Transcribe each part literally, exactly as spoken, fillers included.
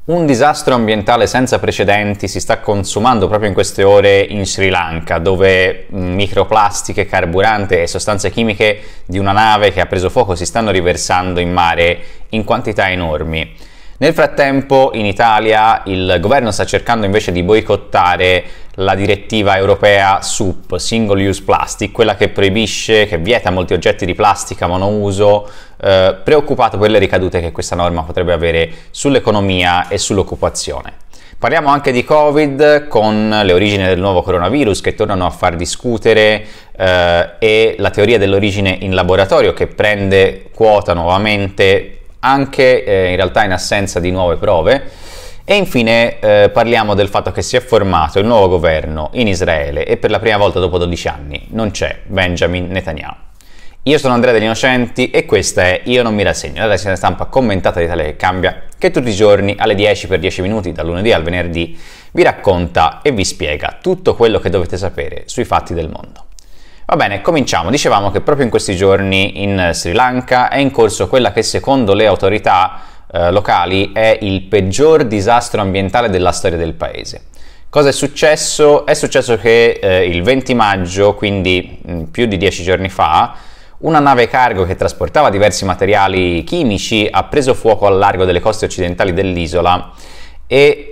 Un disastro ambientale senza precedenti si sta consumando proprio in queste ore in Sri Lanka, dove microplastiche, carburante e sostanze chimiche di una nave che ha preso fuoco si stanno riversando in mare in quantità enormi. Nel frattempo in Italia il governo sta cercando invece di boicottare la direttiva europea S U P, Single Use Plastic, quella che proibisce, che vieta molti oggetti di plastica monouso, eh, preoccupato per le ricadute che questa norma potrebbe avere sull'economia e sull'occupazione. Parliamo anche di Covid, con le origini del nuovo coronavirus che tornano a far discutere eh, e la teoria dell'origine in laboratorio che prende quota nuovamente anche eh, in realtà in assenza di nuove prove. E infine eh, parliamo del fatto che si è formato il nuovo governo in Israele e per la prima volta dopo dodici anni non c'è Benjamin Netanyahu. Io sono Andrea Degli Innocenti e questa è Io non mi rassegno, la rassegna stampa commentata di Italia che cambia, che tutti i giorni alle dieci per dieci minuti, dal lunedì al venerdì, vi racconta e vi spiega tutto quello che dovete sapere sui fatti del mondo. Va bene, cominciamo. Dicevamo che proprio in questi giorni in Sri Lanka è in corso quella che secondo le autorità eh, locali è il peggior disastro ambientale della storia del paese. Cosa è successo? È successo che eh, il venti maggio, quindi mh, più di dieci giorni fa, una nave cargo che trasportava diversi materiali chimici ha preso fuoco al largo delle coste occidentali dell'isola e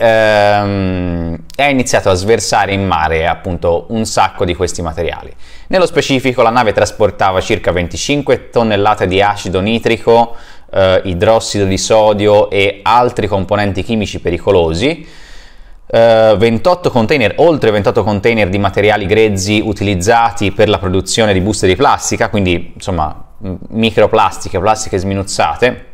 ehm, ha iniziato a sversare in mare appunto un sacco di questi materiali. Nello specifico la nave trasportava circa venticinque tonnellate di acido nitrico, eh, idrossido di sodio e altri componenti chimici pericolosi, eh, ventotto container, oltre ventotto container di materiali grezzi utilizzati per la produzione di buste di plastica, quindi insomma microplastiche, plastiche sminuzzate.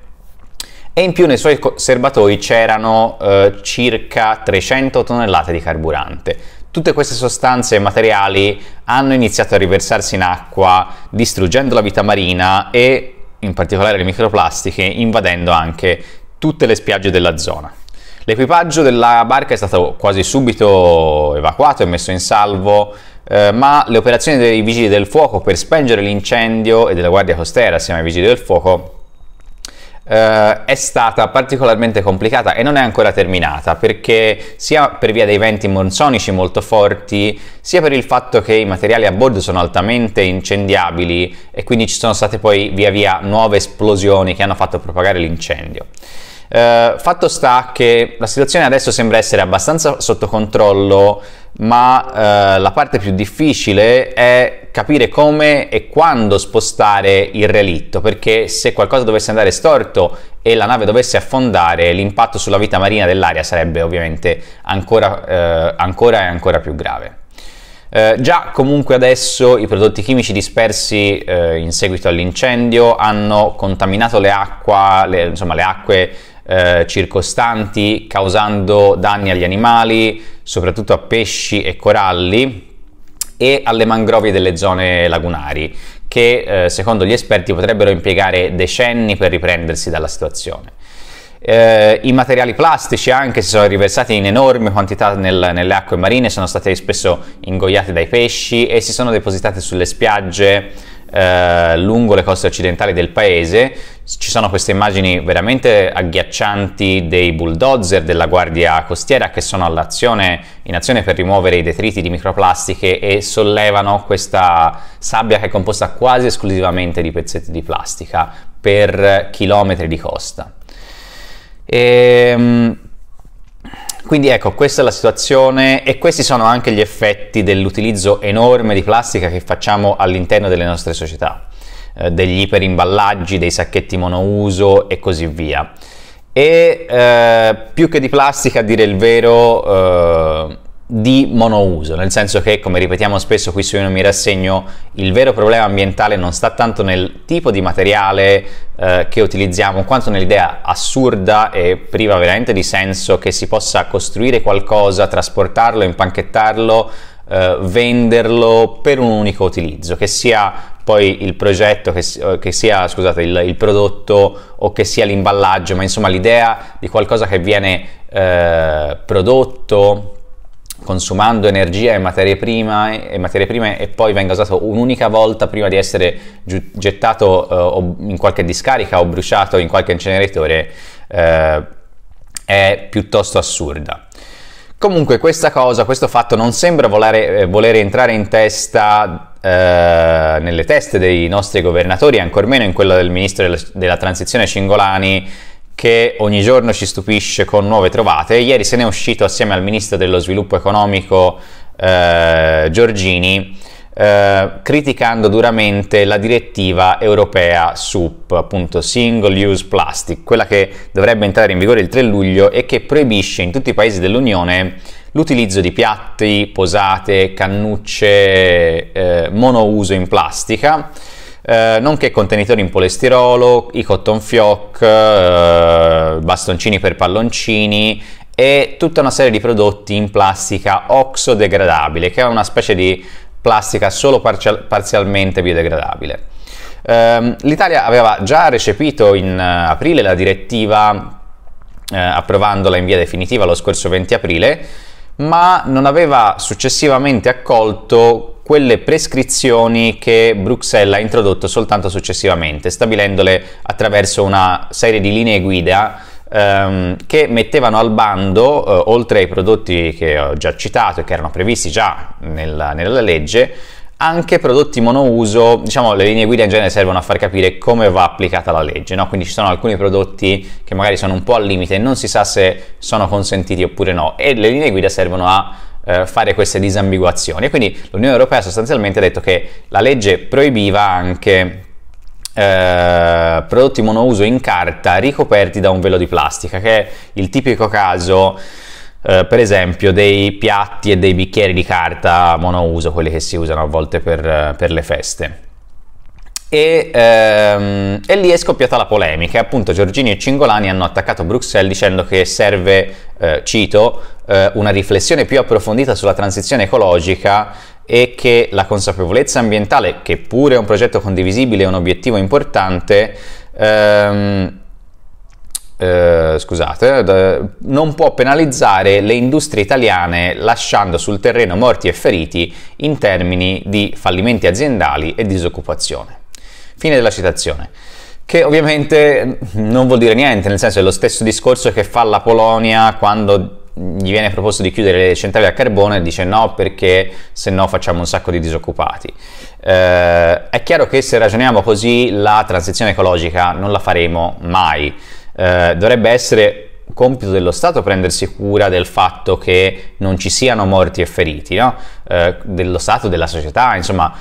E in più nei suoi serbatoi c'erano eh, circa trecento tonnellate di carburante. Tutte queste sostanze e materiali hanno iniziato a riversarsi in acqua, distruggendo la vita marina e in particolare le microplastiche, invadendo anche tutte le spiagge della zona. L'equipaggio della barca è stato quasi subito evacuato e messo in salvo, eh, ma le operazioni dei vigili del fuoco per spengere l'incendio e della Guardia Costiera assieme ai vigili del fuoco Uh, è stata particolarmente complicata e non è ancora terminata, perché sia per via dei venti monsonici molto forti, sia per il fatto che i materiali a bordo sono altamente incendiabili e quindi ci sono state poi via via nuove esplosioni che hanno fatto propagare l'incendio. Uh, fatto sta che la situazione adesso sembra essere abbastanza sotto controllo, ma uh, la parte più difficile è capire come e quando spostare il relitto, perché se qualcosa dovesse andare storto e la nave dovesse affondare, l'impatto sulla vita marina dell'area sarebbe ovviamente ancora, uh, ancora e ancora più grave. Uh, già comunque adesso i prodotti chimici dispersi uh, in seguito all'incendio hanno contaminato le, acqua, le, insomma, le acque Eh, circostanti, causando danni agli animali, soprattutto a pesci e coralli, e alle mangrovie delle zone lagunari, che eh, secondo gli esperti potrebbero impiegare decenni per riprendersi dalla situazione. Eh, I materiali plastici anche si sono riversati in enormi quantità nel, nelle acque marine, sono stati spesso ingoiati dai pesci e si sono depositati sulle spiagge Eh, lungo le coste occidentali del paese. Ci sono queste immagini veramente agghiaccianti dei bulldozer della Guardia Costiera che sono all'azione, in azione per rimuovere i detriti di microplastiche e sollevano questa sabbia che è composta quasi esclusivamente di pezzetti di plastica per chilometri di costa. E, Quindi ecco, questa è la situazione e questi sono anche gli effetti dell'utilizzo enorme di plastica che facciamo all'interno delle nostre società, eh, degli iperimballaggi, dei sacchetti monouso e così via. E eh, più che di plastica, a dire il vero, eh, di monouso, nel senso che, come ripetiamo spesso qui su Io non mi rassegno, il vero problema ambientale non sta tanto nel tipo di materiale eh, che utilizziamo, quanto nell'idea assurda e priva veramente di senso che si possa costruire qualcosa, trasportarlo, impacchettarlo, eh, venderlo per un unico utilizzo, che sia poi il progetto, che, che sia scusate, il, il prodotto o che sia l'imballaggio, ma insomma l'idea di qualcosa che viene eh, prodotto consumando energia e materie prime e materie prime e poi venga usato un'unica volta prima di essere gettato uh, in qualche discarica o bruciato in qualche inceneritore, uh, è piuttosto assurda. Comunque questa cosa, questo fatto non sembra volere, eh, voler entrare in testa, eh, nelle teste dei nostri governatori, ancor meno in quella del ministro della, della transizione Cingolani, che ogni giorno ci stupisce con nuove trovate. Ieri se ne è uscito assieme al ministro dello sviluppo economico eh, Giorgini, eh, criticando duramente la direttiva europea S U P, appunto Single Use Plastic, quella che dovrebbe entrare in vigore il tre luglio e che proibisce in tutti i paesi dell'Unione l'utilizzo di piatti, posate, cannucce eh, monouso in plastica, eh, nonché contenitori in polistirolo, i cotton fioc, eh, bastoncini per palloncini e tutta una serie di prodotti in plastica oxodegradabile, che è una specie di plastica solo parzial- parzialmente biodegradabile. Eh, L'Italia aveva già recepito in uh, aprile la direttiva, eh, approvandola in via definitiva lo scorso venti aprile, ma non aveva successivamente accolto quelle prescrizioni che Bruxelles ha introdotto soltanto successivamente, stabilendole attraverso una serie di linee guida ehm, che mettevano al bando, eh, oltre ai prodotti che ho già citato e che erano previsti già nella, nella legge, anche prodotti monouso. Diciamo, le linee guida in genere servono a far capire come va applicata la legge, no? Quindi ci sono alcuni prodotti che magari sono un po' al limite e non si sa se sono consentiti oppure no, e le linee guida servono a eh, fare queste disambiguazioni. E quindi l'Unione Europea sostanzialmente ha detto che la legge proibiva anche eh, prodotti monouso in carta ricoperti da un velo di plastica, che è il tipico caso Uh, per esempio dei piatti e dei bicchieri di carta monouso, quelli che si usano a volte per, uh, per le feste. E, ehm, e lì è scoppiata la polemica. Appunto Giorgini e Cingolani hanno attaccato Bruxelles dicendo che serve, eh, cito, eh, una riflessione più approfondita sulla transizione ecologica e che la consapevolezza ambientale, che pure è un progetto condivisibile e un obiettivo importante, ehm, Uh, scusate, uh, non può penalizzare le industrie italiane lasciando sul terreno morti e feriti in termini di fallimenti aziendali e disoccupazione. Fine della citazione. Che ovviamente non vuol dire niente, nel senso è lo stesso discorso che fa la Polonia quando gli viene proposto di chiudere le centrali a carbone e dice no perché se no facciamo un sacco di disoccupati. Uh, è chiaro che se ragioniamo così la transizione ecologica non la faremo mai. Uh, dovrebbe essere compito dello Stato prendersi cura del fatto che non ci siano morti e feriti, no? Uh, dello Stato, della società, insomma.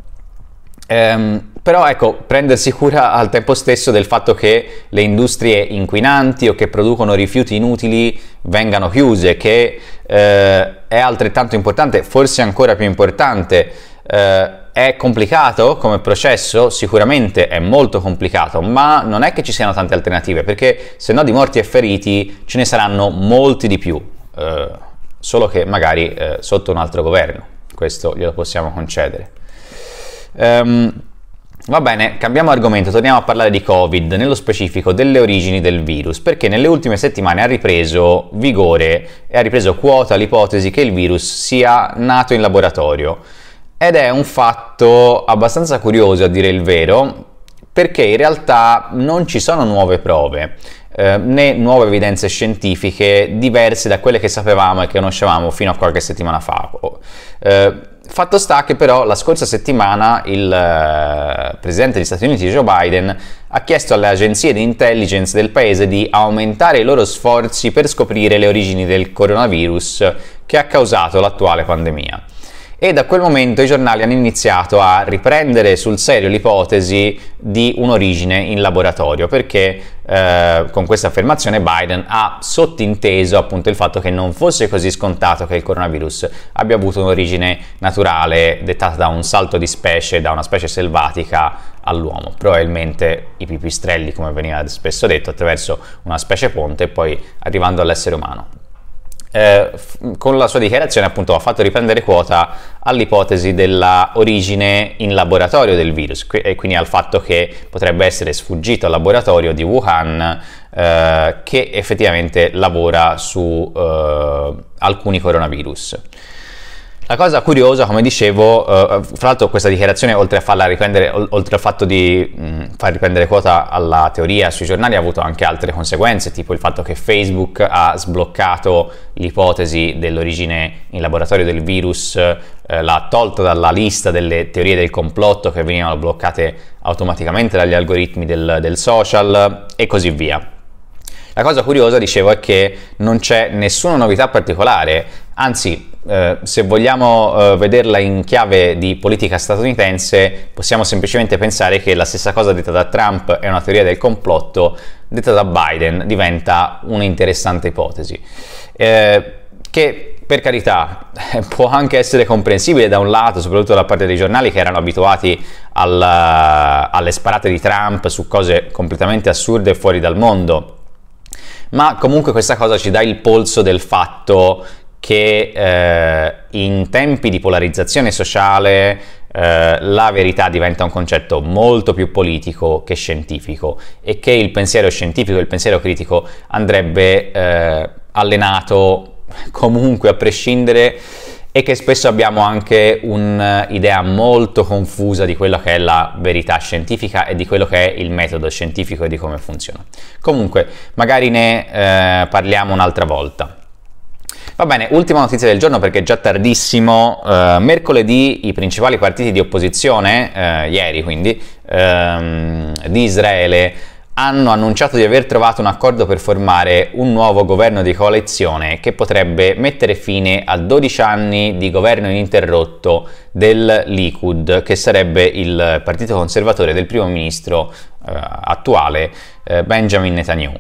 Um, però ecco, prendersi cura al tempo stesso del fatto che le industrie inquinanti o che producono rifiuti inutili vengano chiuse, che uh, è altrettanto importante, forse ancora più importante. Uh, È complicato come processo? Sicuramente è molto complicato, ma non è che ci siano tante alternative, perché se no di morti e feriti ce ne saranno molti di più, eh, solo che magari eh, sotto un altro governo, questo glielo possiamo concedere. Um, va bene, cambiamo argomento, torniamo a parlare di Covid, nello specifico delle origini del virus, perché nelle ultime settimane ha ripreso vigore e ha ripreso quota l'ipotesi che il virus sia nato in laboratorio. Ed è un fatto abbastanza curioso, a dire il vero, perché in realtà non ci sono nuove prove, eh, né nuove evidenze scientifiche diverse da quelle che sapevamo e che conoscevamo fino a qualche settimana fa. Eh, fatto sta che però la scorsa settimana il eh, presidente degli Stati Uniti, Joe Biden, ha chiesto alle agenzie di intelligence del paese di aumentare i loro sforzi per scoprire le origini del coronavirus che ha causato l'attuale pandemia. E da quel momento i giornali hanno iniziato a riprendere sul serio l'ipotesi di un'origine in laboratorio, perché eh, con questa affermazione Biden ha sottinteso appunto il fatto che non fosse così scontato che il coronavirus abbia avuto un'origine naturale dettata da un salto di specie, da una specie selvatica all'uomo, probabilmente i pipistrelli, come veniva spesso detto, attraverso una specie ponte e poi arrivando all'essere umano. Eh, con la sua dichiarazione appunto ha fatto riprendere quota all'ipotesi della origine in laboratorio del virus e quindi al fatto che potrebbe essere sfuggito al laboratorio di Wuhan eh, che effettivamente lavora su eh, alcuni coronavirus. La cosa curiosa, come dicevo, eh, fra l'altro questa dichiarazione, oltre a farla riprendere, oltre al fatto di mh, far riprendere quota alla teoria sui giornali, ha avuto anche altre conseguenze, tipo il fatto che Facebook ha sbloccato l'ipotesi dell'origine in laboratorio del virus, eh, l'ha tolto dalla lista delle teorie del complotto che venivano bloccate automaticamente dagli algoritmi del, del social e così via. La cosa curiosa, dicevo, è che non c'è nessuna novità particolare, anzi, eh, se vogliamo eh, vederla in chiave di politica statunitense, possiamo semplicemente pensare che la stessa cosa detta da Trump è una teoria del complotto, detta da Biden diventa un'interessante ipotesi, eh, che per carità può anche essere comprensibile da un lato, soprattutto da parte dei giornali che erano abituati al, alle sparate di Trump su cose completamente assurde e fuori dal mondo. Ma comunque questa cosa ci dà il polso del fatto che eh, in tempi di polarizzazione sociale eh, la verità diventa un concetto molto più politico che scientifico e che il pensiero scientifico e il pensiero critico andrebbe eh, allenato comunque a prescindere, e che spesso abbiamo anche un'idea molto confusa di quello che è la verità scientifica e di quello che è il metodo scientifico e di come funziona. Comunque, magari ne eh, parliamo un'altra volta. Va bene, ultima notizia del giorno perché è già tardissimo. Eh, mercoledì i principali partiti di opposizione, eh, ieri quindi, ehm, di Israele, hanno annunciato di aver trovato un accordo per formare un nuovo governo di coalizione che potrebbe mettere fine a dodici anni di governo ininterrotto del Likud, che sarebbe il partito conservatore del primo ministro eh, attuale eh, Benjamin Netanyahu.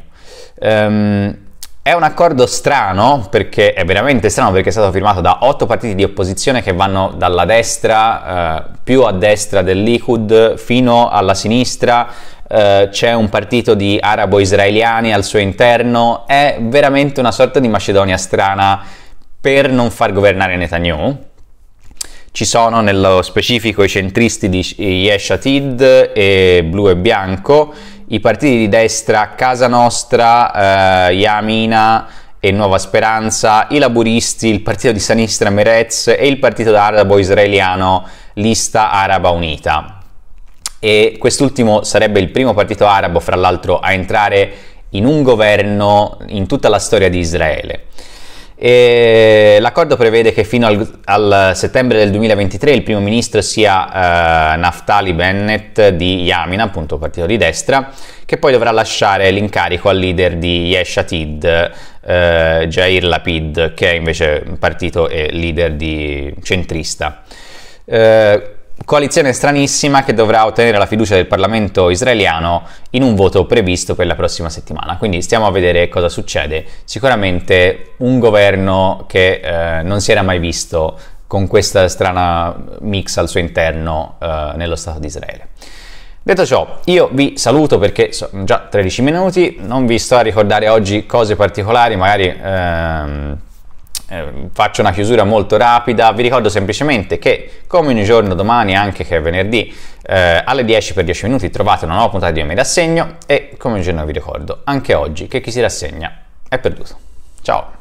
Um, È un accordo strano, perché è veramente strano, perché è stato firmato da otto partiti di opposizione che vanno dalla destra, eh, più a destra del Likud, fino alla sinistra. Uh, c'è un partito di arabo-israeliani al suo interno. È veramente una sorta di Macedonia strana per non far governare Netanyahu. Ci sono nello specifico i centristi di Yesh Atid e Blu e Bianco, i partiti di destra Casa Nostra, uh, Yamina e Nuova Speranza, i laburisti, il partito di sinistra Meretz e il partito arabo-israeliano Lista Araba Unita. E quest'ultimo sarebbe il primo partito arabo, fra l'altro, a entrare in un governo in tutta la storia di Israele. E l'accordo prevede che fino al, al settembre del duemilaventitré il primo ministro sia uh, Naftali Bennett di Yamina, appunto partito di destra, che poi dovrà lasciare l'incarico al leader di Yesh Atid, uh, Yair Lapid, che è invece partito e leader di centrista. Uh, Coalizione stranissima che dovrà ottenere la fiducia del Parlamento israeliano in un voto previsto per la prossima settimana. Quindi stiamo a vedere cosa succede. Sicuramente un governo che eh, non si era mai visto con questa strana mix al suo interno eh, nello Stato di Israele. Detto ciò, io vi saluto perché sono già tredici minuti, non vi sto a ricordare oggi cose particolari, magari... Ehm, Eh, faccio una chiusura molto rapida. Vi ricordo semplicemente che, come ogni giorno, domani, anche che è venerdì, eh, alle dieci per dieci minuti trovate una nuova puntata di Io mi rassegno, e come ogni giorno vi ricordo anche oggi che chi si rassegna è perduto. Ciao!